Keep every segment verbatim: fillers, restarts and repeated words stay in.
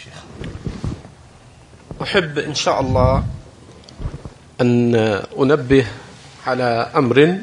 شيخ. أحب إن شاء الله أن أنبه على أمر،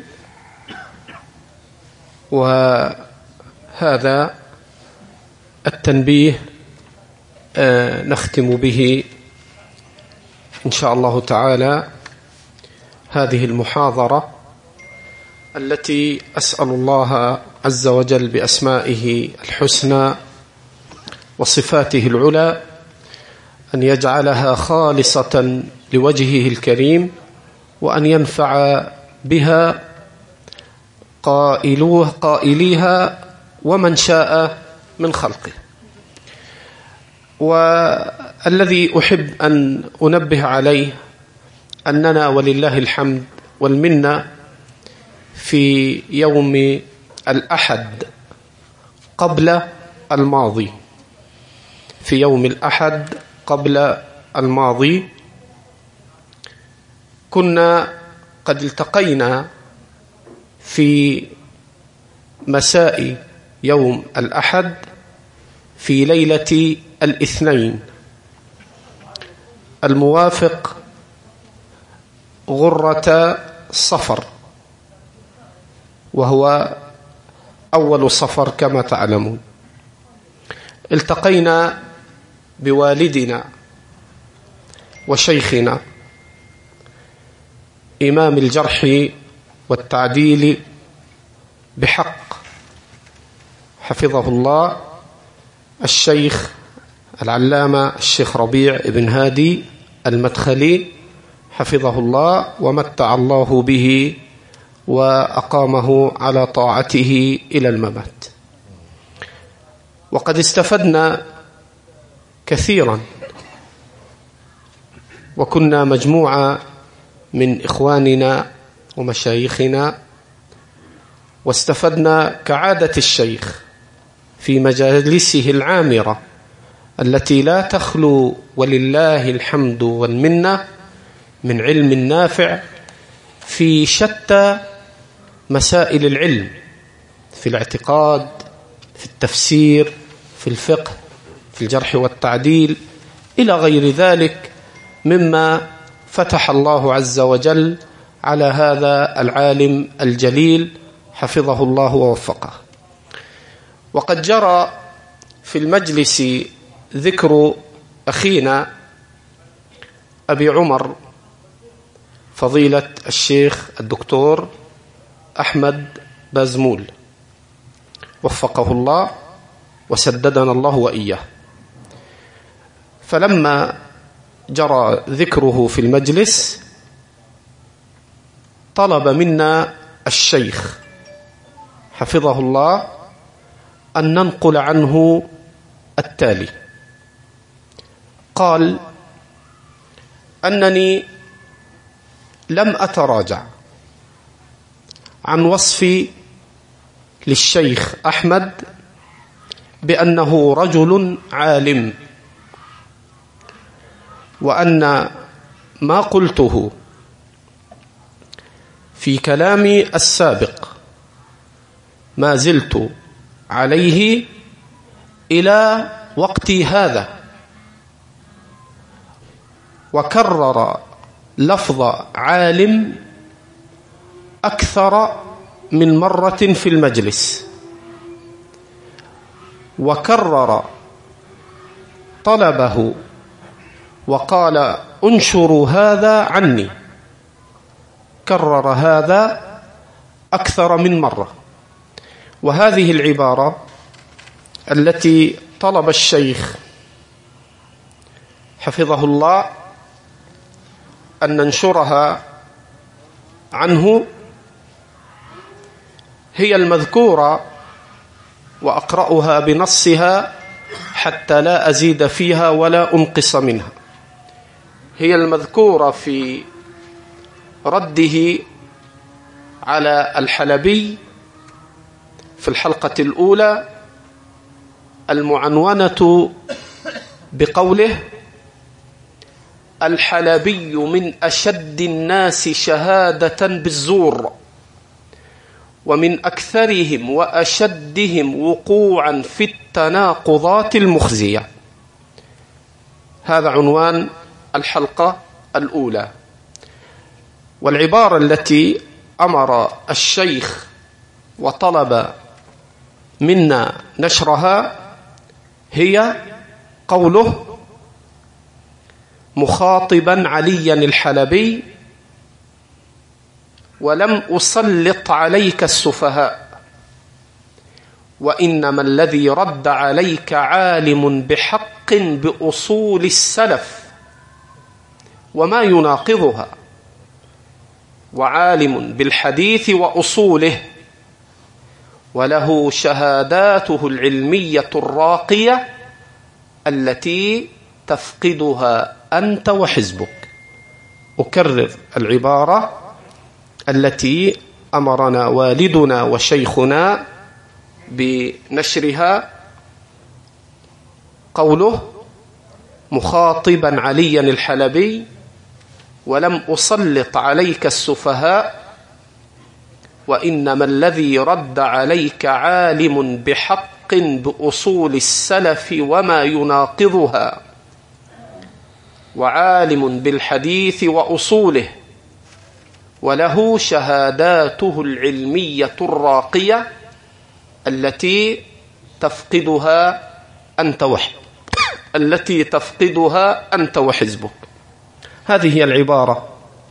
وهذا التنبيه نختم به إن شاء الله تعالى هذه المحاضرة التي أسأل الله عز وجل بأسمائه الحسنى وصفاته العلى أن يجعلها خالصة لوجهه الكريم، وأن ينفع بها قائلوه قائليها ومن شاء من خلقه. والذي أحب أن أنبه عليه أننا ولله الحمد والمنة في يوم الأحد قبل الماضي في يوم الأحد قبل الماضي كنا قد التقينا في مساء يوم الأحد في ليلة الاثنين الموافق غرة صفر، وهو أول صفر كما تعلمون. التقينا بوالدنا وشيخنا إمام الجرح والتعديل بحق حفظه الله الشيخ العلامة الشيخ ربيع بن هادي المدخلي حفظه الله ومتع الله به وأقامه على طاعته إلى الممات. وقد استفدنا كثيرا، وكنا مجموعة من إخواننا ومشايخنا، واستفدنا كعادة الشيخ في مجالسه العامرة التي لا تخلو ولله الحمد والمنة من علم نافع في شتى مسائل العلم، في الاعتقاد، في التفسير، في الفقه، في الجرح والتعديل، إلى غير ذلك مما فتح الله عز وجل على هذا العالم الجليل حفظه الله ووفقه. وقد جرى في المجلس ذكر أخينا أبي عمر فضيلة الشيخ الدكتور أحمد بازمول وفقه الله وسددنا الله وإياه. فلما جرى ذكره في المجلس طلب منا الشيخ حفظه الله أن ننقل عنه التالي. قال أنني لم أتراجع عن وصفي للشيخ أحمد بأنه رجل عالم، وأن ما قلته في كلامي السابق ما زلت عليه إلى وقتي هذا. وكرر لفظ عالم أكثر من مرة في المجلس، وكرر طلبه وقال انشروا هذا عني، كرر هذا أكثر من مرة. وهذه العبارة التي طلب الشيخ حفظه الله أن ننشرها عنه هي المذكورة، وأقرأها بنصها حتى لا أزيد فيها ولا أنقص منها. هي المذكورة في رده على الحلبي في الحلقة الأولى المعنونة بقوله: الحلبي من أشد الناس شهادة بالزور، ومن أكثرهم وأشدهم وقوعا في التناقضات المخزية. هذا عنوان الحلقة الأولى. والعبارة التي أمر الشيخ وطلب منا نشرها هي قوله مخاطبا عليا الحلبي: ولم أسلط عليك السفهاء، وإنما الذي رد عليك عالم بحق بأصول السلف وما يناقضها، وعالم بالحديث وأصوله، وله شهاداته العلمية الراقية التي تفقدها أنت وحزبك. أكرر العبارة التي أمرنا والدنا وشيخنا بنشرها، قوله مخاطبا عليا الحلبي: ولم أسلط عليك السفهاء، وإنما الذي رد عليك عالم بحق بأصول السلف وما يناقضها، وعالم بالحديث وأصوله، وله شهاداته العلمية الراقية التي تفقدها أنت وحزبك التي تفقدها أنت وحزبك. هذه هي العبارة.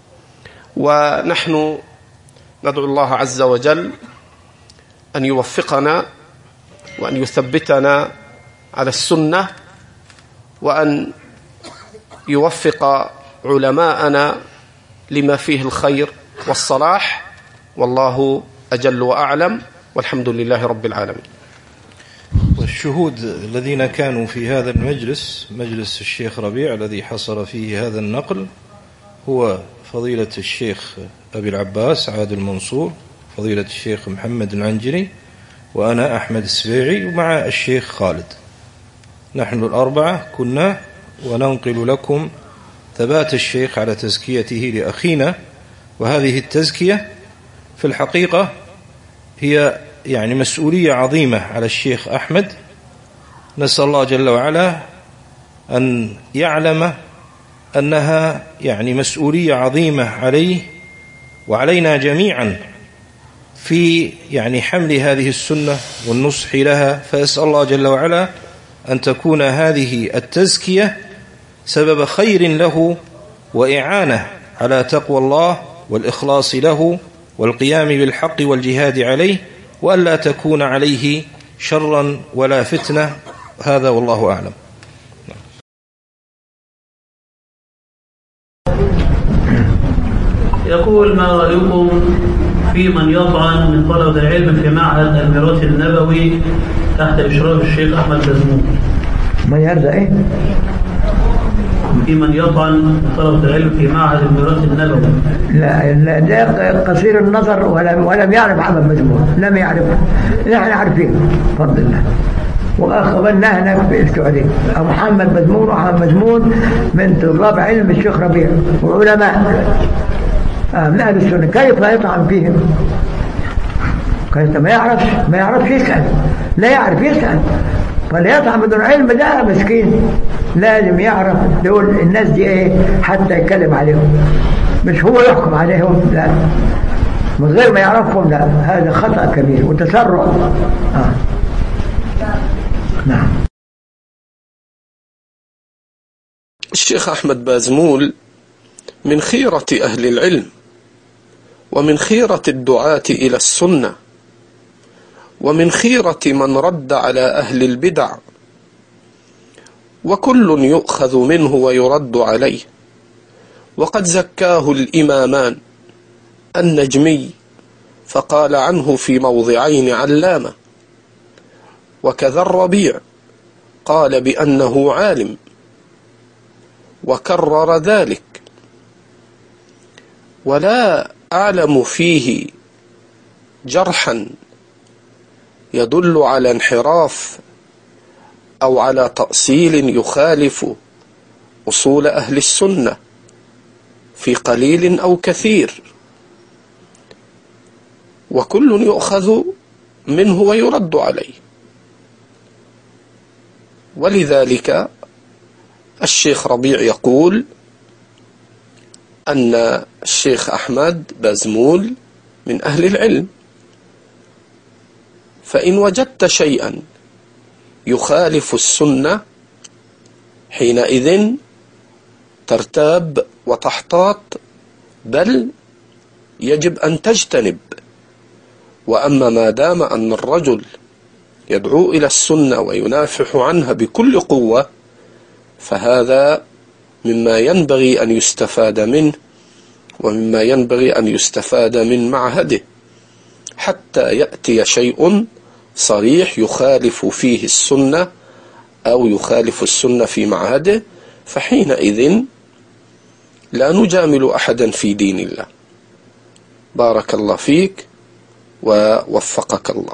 ونحن ندعو الله عز وجل أن يوفقنا وأن يثبتنا على السنة، وأن يوفق علماءنا لما فيه الخير والصلاح، والله أجل وأعلم، والحمد لله رب العالمين. والشهود الذين كانوا في هذا المجلس، مجلس الشيخ ربيع الذي حصل فيه هذا النقل، هو فضيلة الشيخ أبي العباس عادل المنصور، فضيلة الشيخ محمد العنجري، وأنا أحمد السبيعي، ومع الشيخ خالد. نحن الأربعة كنا وننقل لكم ثبات الشيخ على تزكيته لأخينا. وهذه التزكية في الحقيقة هي يعني مسؤولية عظيمة على الشيخ أحمد. نسأل الله جل وعلا أن يعلم أنها يعني مسؤولية عظيمة عليه وعلينا جميعا في يعني حمل هذه السنة والنصح لها. فأسأل الله جل وعلا أن تكون هذه التزكية سبب خير له وإعانة على تقوى الله والإخلاص له والقيام بالحق والجهاد عليه، وألا تكون عليه شرا ولا فتنة. هذا والله أعلم. يقول: ما رأيكم في من يطعن من طلبة العلم في معهد الميراث النبوي تحت إشراف الشيخ أحمد بازمون؟ من يرجع إيه؟ في من يطعن من طلبة العلم في معهد الميراث النبوي. لا لا، ده قصير النظر ولم ولم يعرف أحمد بازمون، لم يعرفه. نحن عارفين بفضل الله، وأخبرنا هناك في السعودية. محمد بازمون وأحمد بازمون من طلاب علم الشيخ ربيع وعلماء من أهل السنة. كيف لا يطعن فيهم؟ كيف ما يعرفش ما يعرفش يسأل، لا يعرف يسأل، فلا يطعن بدون علم. ده مسكين لازم يعرف دول الناس دي ايه حتى يتكلم عليهم، مش هو يحكم عليهم، لا، من غير ما يعرفهم. لا، هذا خطأ كبير وتسرع. آه. نعم. الشيخ أحمد بازمول من خيرة أهل العلم ومن خيرة الدعاة إلى السنة ومن خيرة من رد على أهل البدع، وكل يؤخذ منه ويرد عليه. وقد زكاه الإمامان النجمي فقال عنه في موضعين علامة، وكذا الربيع قال بأنه عالم وكرر ذلك، ولا أعلم فيه جرحا يدل على انحراف أو على تأصيل يخالف أصول أهل السنة في قليل أو كثير، وكل يؤخذ منه ويرد عليه. ولذلك الشيخ ربيع يقول أن الشيخ أحمد بازمول من أهل العلم، فإن وجدت شيئا يخالف السنة حينئذ ترتاب وتحتاط، بل يجب أن تجتنب. وأما ما دام أن الرجل يدعو إلى السنة وينافح عنها بكل قوة، فهذا مما ينبغي أن يستفاد منه، ومما ينبغي أن يستفاد من معهده، حتى يأتي شيء صريح يخالف فيه السنة أو يخالف السنة في معهده، فحينئذ لا نجامل أحدا في دين الله. بارك الله فيك ووفقك الله.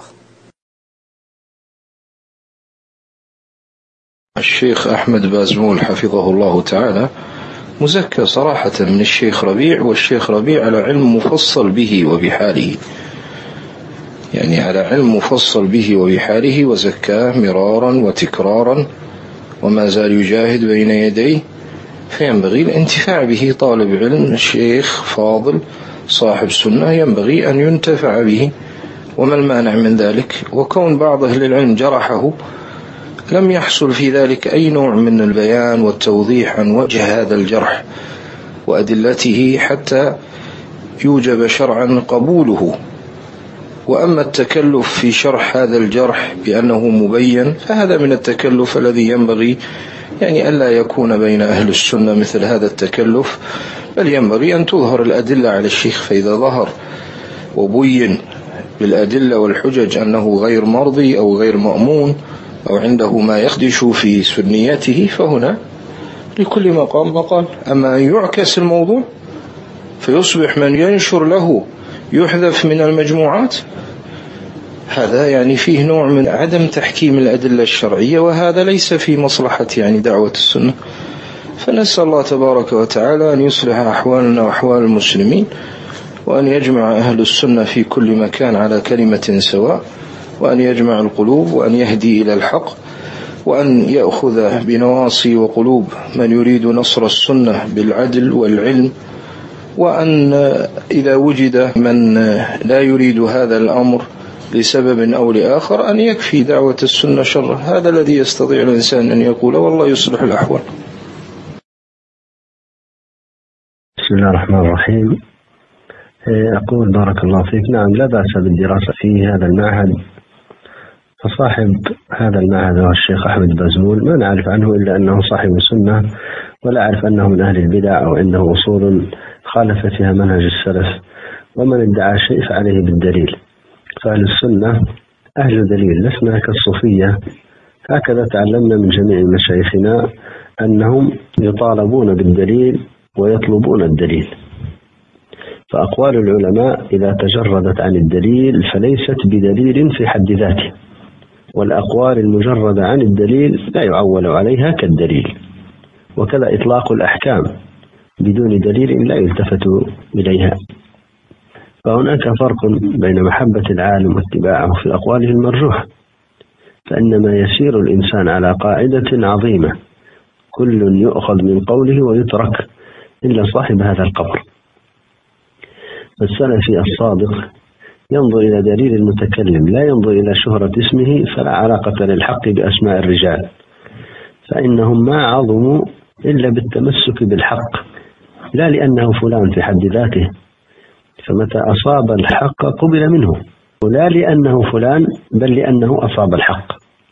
الشيخ أحمد بازمول حفظه الله تعالى مزكى صراحة من الشيخ ربيع، والشيخ ربيع على علم مفصل به وبحاله، يعني على علم مفصل به وبحاله، وزكاه مرارا وتكرارا وما زال يجاهد بين يديه، فينبغي الانتفاع به. طالب علم الشيخ فاضل صاحب سنة ينبغي أن ينتفع به، وما المانع من ذلك؟ وكون بعض أهل العلم جرحه لم يحصل في ذلك أي نوع من البيان والتوضيح عن وجه هذا الجرح وأدلته حتى يوجب شرعا قبوله. وأما التكلف في شرح هذا الجرح بأنه مبين، فهذا من التكلف الذي ينبغي يعني ألا يكون بين أهل السنة مثل هذا التكلف، بل ينبغي أن تظهر الأدلة على الشيخ، فإذا ظهر وبين بالأدلة والحجج أنه غير مرضي أو غير مأمون أو عنده ما يخدش في سنيته، فهنا لكل مقام مقال. أما أن يعكس الموضوع فيصبح من ينشر له يحذف من المجموعات، هذا يعني فيه نوع من عدم تحكيم الأدلة الشرعية، وهذا ليس في مصلحة يعني دعوة السنة. فنسأل الله تبارك وتعالى أن يصلح أحوالنا وأحوال المسلمين، وأن يجمع أهل السنة في كل مكان على كلمة سواء، وأن يجمع القلوب، وأن يهدي إلى الحق، وأن يأخذ بنواصي وقلوب من يريد نصر السنة بالعدل والعلم، وأن إذا وجد من لا يريد هذا الأمر لسبب أو لآخر أن يكفي دعوة السنة شر. هذا الذي يستطيع الإنسان أن يقول والله يصلح الأحوال. بسم الله الرحمن الرحيم. أقول بارك الله فيك، نعم لا بأس بالدراسة في هذا المعهد، فصاحب هذا المعهد هو الشيخ أحمد بازمول، ما نعرف عنه إلا أنه صاحب سنة، ولا أعرف أنه من أهل البدع أو عنده أصول خالف فيها منهج السلف، ومن ادعى شيء فعليه بالدليل. فأهل السنة أهل دليل، لسنا كالصوفية. هكذا تعلمنا من جميع مشايخنا أنهم يطالبون بالدليل ويطلبون الدليل. فأقوال العلماء إذا تجردت عن الدليل فليست بدليل في حد ذاته، والأقوال المجردة عن الدليل لا يعول عليها كالدليل. وكذا إطلاق الأحكام بدون دليل لا يلتفت إليها. فهناك فرق بين محبة العالم واتباعه في أقواله المرجوحة، فإنما يسير الإنسان على قاعدة عظيمة: كل يؤخذ من قوله ويترك إلا صاحب هذا القبر. فالسلفي الصادق ينظر إلى دليل المتكلم، لا ينظر إلى شهرة اسمه، فلا علاقة للحق بأسماء الرجال، فإنهم ما عظموا إلا بالتمسك بالحق، لا لأنه فلان في حد ذاته، فمتى أصاب الحق قبل منه، ولا لأنه فلان بل لأنه أصاب الحق.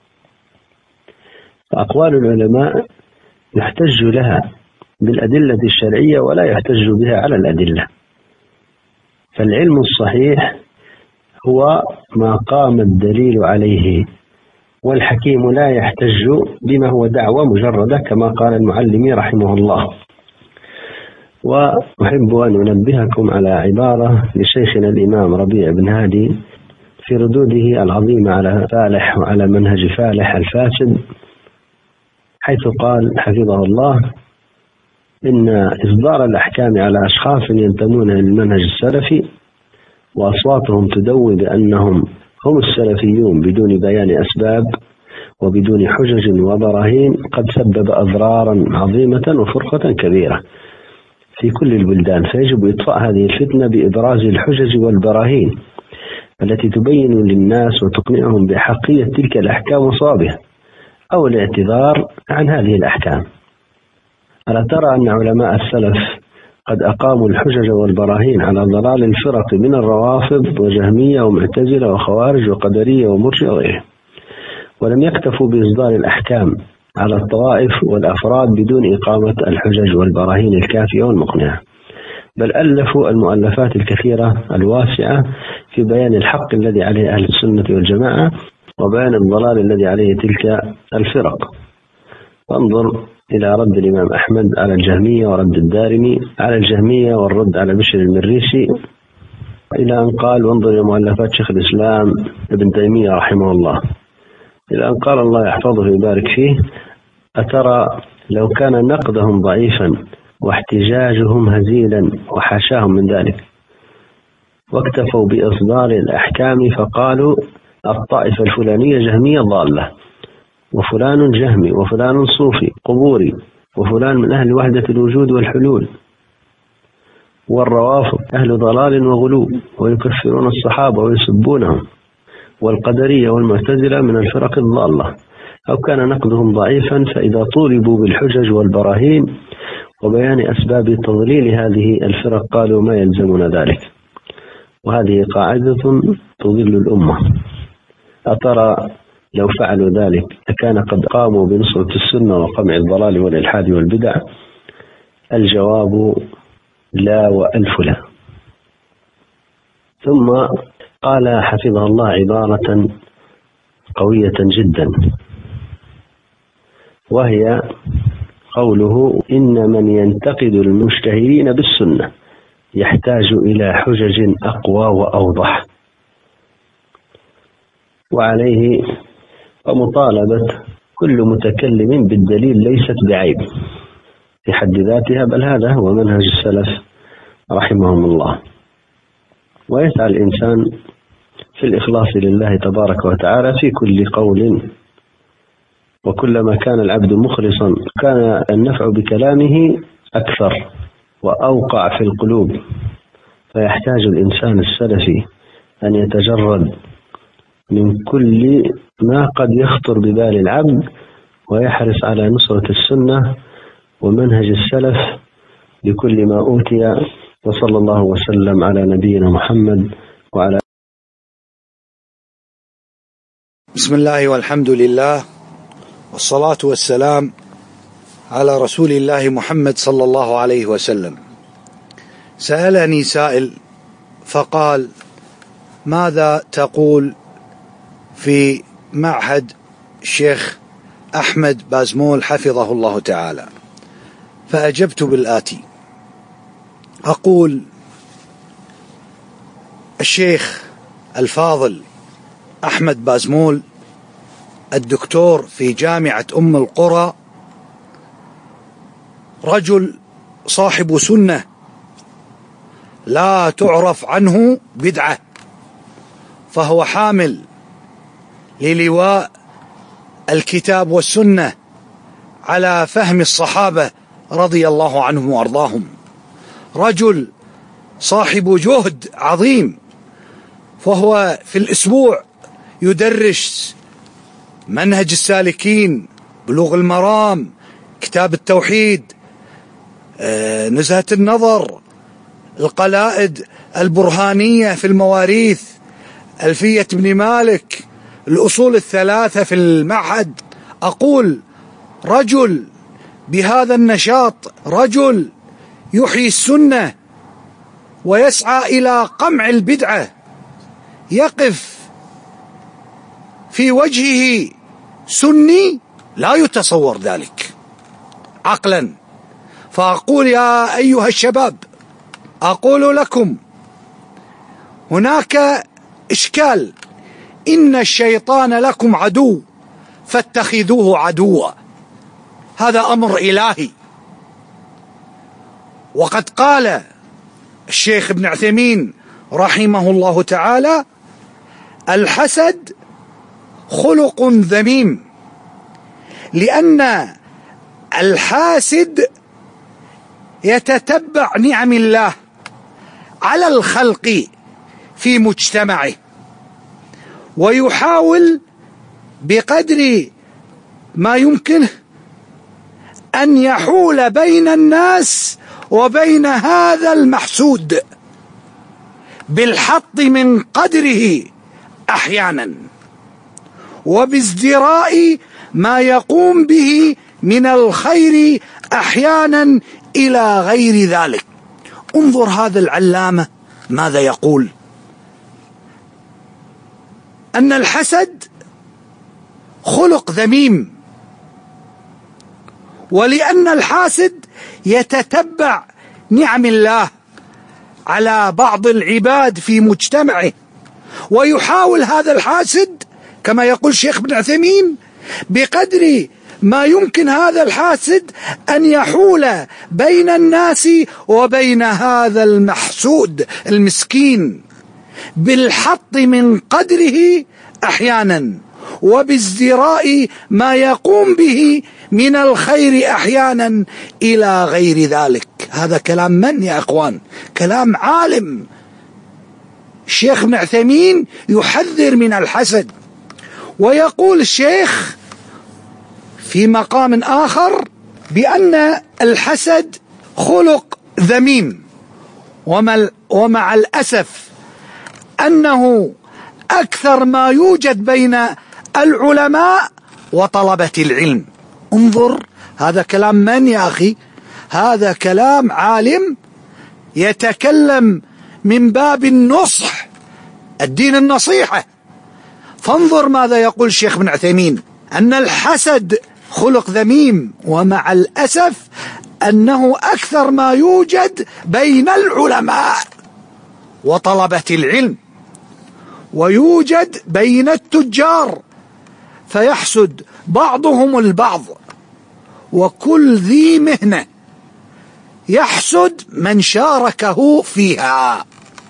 فأقوال العلماء يحتج لها بالأدلة الشرعية ولا يحتج بها على الأدلة. فالعلم الصحيح هو ما قام الدليل عليه، والحكيم لا يحتج بما هو دعوة مجردة كما قال المعلمي رحمه الله. وأحب أن أنبهكم على عبارة لشيخنا الإمام ربيع بن هادي في ردوده العظيمة على فالح وعلى منهج فالح الفاسد، حيث قال حفظه الله: إن إصدار الأحكام على أشخاص ينتمون للمنهج السلفي وأصواتهم تدوي بأنهم هم السلفيون بدون بيان أسباب، وبدون حجج وبراهين قد سبب أضرارا عظيمة وفرقة كبيرة في كل البلدان، فيجب إطفاء هذه الفتنة بإبراز الحجج والبراهين التي تبين للناس وتقنعهم بحقية تلك الأحكام وصوابها، أو الاعتذار عن هذه الأحكام. ألا ترى أن علماء السلف قد أقاموا الحجج والبراهين على ضلال الفرق من الروافض وجهمية ومعتزلة وخوارج وقدرية ومرجئة وغيرهم، ولم يكتفوا بإصدار الأحكام على الطوائف والأفراد بدون إقامة الحجج والبراهين الكافية والمقنعة، بل ألفوا المؤلفات الكثيرة الواسعة في بيان الحق الذي عليه أهل السنة والجماعة وبيان الضلال الذي عليه تلك الفرق. وانظر إلى رد الإمام أحمد على الجهمية ورد الدارمي على الجهمية والرد على بشر المريسي، إلى أن قال، وانظر إلى مؤلفات شيخ الإسلام ابن تيمية رحمه الله، إلى أن قال الله يحفظه ويبارك فيه: أترى لو كان نقدهم ضعيفا واحتجاجهم هزيلا وحاشاهم من ذلك، واكتفوا بإصدار الأحكام فقالوا الطائفة الفلانية جهمية ضالة، وفلان جهمي، وفلان صوفي قبوري، وفلان من أهل وحدة الوجود والحلول، والروافض أهل ضلال وغلو ويكفرون الصحابة ويسبونهم، والقدرية والمعتزلة من الفرق الضالة، أو كان نقدهم ضعيفا فإذا طولبوا بالحجج والبراهين وبيان أسباب تضليل هذه الفرق قالوا ما يلزمنا ذلك. وهذه قاعدة تضل الأمة. أترى لو فعلوا ذلك أكان قد قاموا بنصرة السنة وقمع الضلال والإلحاد والبدع؟ الجواب لا وألف لا. ثم قال حفظه الله عبارة قوية جدا، وهي قوله: إن من ينتقد المجتهدين بالسنة يحتاج إلى حجج أقوى وأوضح. وعليه فمطالبة كل متكلم بالدليل ليست بعيب في حد ذاتها، بل هذا هو منهج السلف رحمهم الله. ويسعى الإنسان في الإخلاص لله تبارك وتعالى في كل قول، وكلما كان العبد مخلصا كان النفع بكلامه أكثر وأوقع في القلوب. فيحتاج الإنسان السلفي أن يتجرد من كل ما قد يخطر ببال العبد ويحرص على نصرة السنة ومنهج السلف بكل ما أوتي. وصلى الله وسلم على نبينا محمد وعلى. بسم الله والحمد لله والصلاة والسلام على رسول الله محمد صلى الله عليه وسلم. سألني سائل فقال: ماذا تقول في معهد الشيخ أحمد بازمول حفظه الله تعالى؟ فأجبت بالآتي: أقول الشيخ الفاضل أحمد بازمول الدكتور في جامعة أم القرى رجل صاحب سنة لا تعرف عنه بدعة، فهو حامل للواء الكتاب والسنة على فهم الصحابة رضي الله عنهم وأرضاهم، رجل صاحب جهد عظيم، فهو في الأسبوع يدرس منهج السالكين، بلوغ المرام، كتاب التوحيد، نزهة النظر، القلائد البرهانية في المواريث، ألفية ابن مالك، الأصول الثلاثة في المعهد. أقول رجل بهذا النشاط، رجل يحيي السنة ويسعى إلى قمع البدعة، يقف في وجهه سني لا يتصور ذلك عقلا. فأقول يا أيها الشباب، أقول لكم هناك إشكال، إن الشيطان لكم عدو فاتخذوه عدوا، هذا أمر إلهي. وقد قال الشيخ ابن عثيمين رحمه الله تعالى: الحسد خلق ذميم لأن الحاسد يتتبع نعم الله على الخلق في مجتمعه، ويحاول بقدر ما يمكنه أن يحول بين الناس وبين هذا المحسود بالحط من قدره أحيانا، وبازدراء ما يقوم به من الخير أحيانا إلى غير ذلك. انظر هذا العلامة ماذا يقول: أن الحسد خلق ذميم، ولأن الحاسد يتتبع نعم الله على بعض العباد في مجتمعه، ويحاول هذا الحاسد كما يقول الشيخ ابن عثيمين بقدر ما يمكن هذا الحاسد أن يحول بين الناس وبين هذا المحسود المسكين بالحط من قدره أحيانا، وبازدراء ما يقوم به من الخير أحيانا إلى غير ذلك. هذا كلام من يا أخوان؟ كلام عالم. الشيخ ابن عثيمين يحذر من الحسد، ويقول الشيخ في مقام آخر بأن الحسد خلق ذميم، ومع الأسف أنه أكثر ما يوجد بين العلماء وطلبة العلم. انظر هذا كلام من يا أخي؟ هذا كلام عالم يتكلم من باب النصح، الدين النصيحة. فانظر ماذا يقول الشيخ ابن عثيمين: أن الحسد خلق ذميم، ومع الأسف أنه أكثر ما يوجد بين العلماء وطلبة العلم، ويوجد بين التجار، فيحسد بعضهم البعض، وكل ذي مهنة يحسد من شاركه فيها.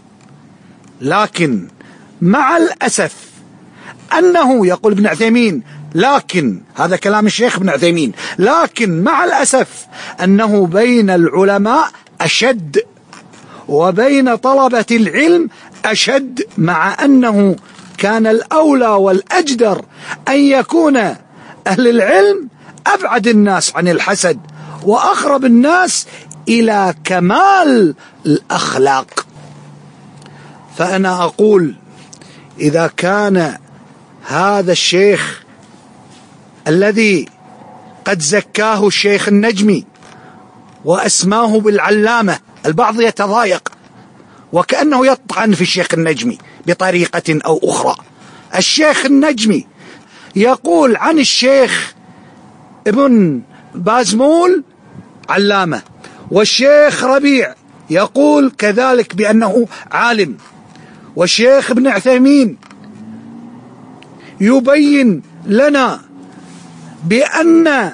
لكن مع الأسف أنه يقول ابن عثيمين، لكن هذا كلام الشيخ ابن عثيمين، لكن مع الأسف أنه بين العلماء أشد وبين طلبة العلم أشد، مع أنه كان الأولى والأجدر أن يكون أهل العلم أبعد الناس عن الحسد وأقرب الناس إلى كمال الأخلاق. فأنا أقول إذا كان هذا الشيخ الذي قد زكاه الشيخ النجمي وأسماه بالعلامة، البعض يتضايق وكأنه يطعن في الشيخ النجمي بطريقة أو أخرى. الشيخ النجمي يقول عن الشيخ ابن بازمول علامة، والشيخ ربيع يقول كذلك بأنه عالم، والشيخ ابن عثيمين يبين لنا بأن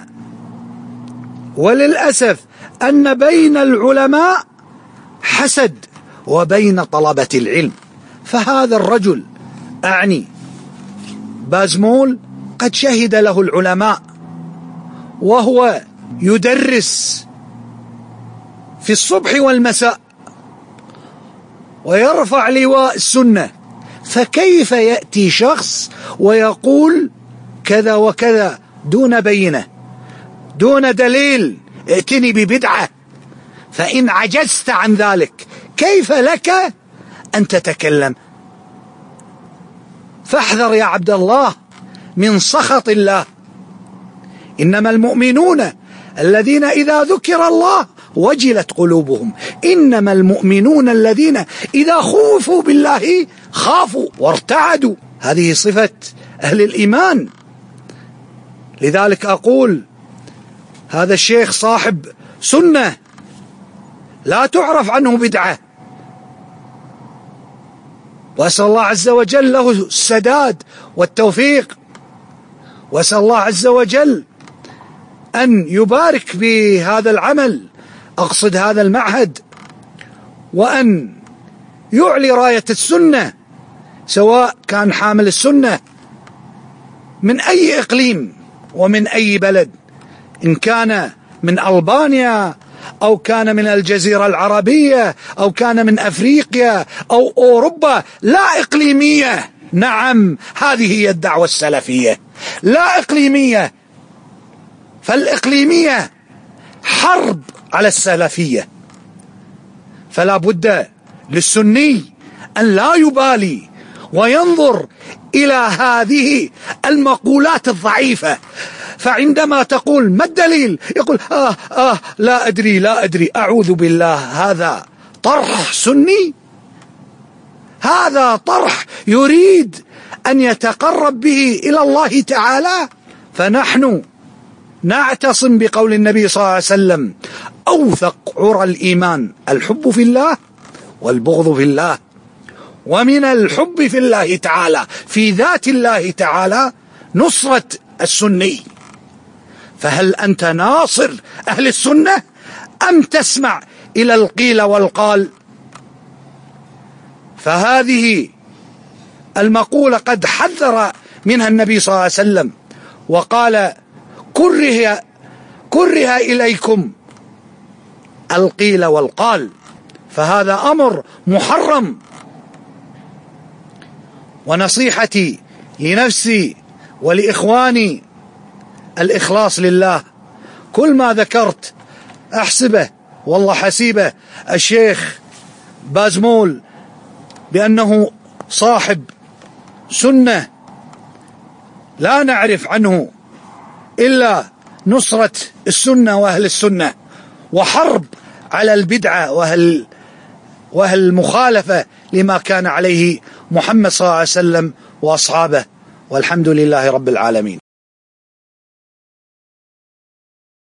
وللأسف أن بين العلماء حسد وبين طلبة العلم. فهذا الرجل أعني بازمول قد شهد له العلماء، وهو يدرس في الصبح والمساء ويرفع لواء السنة، فكيف يأتي شخص ويقول كذا وكذا دون بينة دون دليل؟ ائتني ببدعة. فإن عجزت عن ذلك كيف لك أن تتكلم؟ فاحذر يا عبد الله من سخط الله. إنما المؤمنون الذين إذا ذكر الله وجلت قلوبهم، إنما المؤمنون الذين إذا خوفوا بالله خافوا وارتعدوا. هذه صفة أهل الإيمان. لذلك أقول هذا الشيخ صاحب سنة لا تعرف عنه بدعة، وأسأل الله عز وجل له السداد والتوفيق، وأسأل الله عز وجل أن يبارك بهذا العمل، أقصد هذا المعهد، وأن يعلي راية السنة، سواء كان حامل السنة من أي إقليم ومن أي بلد، إن كان من ألبانيا أو كان من الجزيرة العربية أو كان من أفريقيا أو أوروبا، لا إقليمية. نعم، هذه هي الدعوة السلفية، لا إقليمية. فالإقليمية حرب على السلفية، فلا بد للسني أن لا يبالي وينظر إلى هذه المقولات الضعيفة. فعندما تقول ما الدليل، يقول آه آه لا أدري لا أدري. أعوذ بالله، هذا طرح سني، هذا طرح يريد أن يتقرب به إلى الله تعالى. فنحن نعتصم بقول النبي صلى الله عليه وسلم: أوثق عرى الإيمان الحب في الله والبغض في الله. ومن الحب في الله تعالى، في ذات الله تعالى، نصرة السني. فهل أنت ناصر أهل السنة أم تسمع إلى القيل والقال؟ فهذه المقولة قد حذر منها النبي صلى الله عليه وسلم وقال: كره كره إليكم القيل والقال. فهذا أمر محرم. ونصيحتي لنفسي ولإخواني الإخلاص لله. كل ما ذكرت أحسبه والله حسيبه الشيخ بازمول بأنه صاحب سنة، لا نعرف عنه إلا نصرة السنة وأهل السنة، وحرب على البدعة وأهل وأهل المخالفة لما كان عليه محمد صلى الله عليه وسلم وأصحابه. والحمد لله رب العالمين.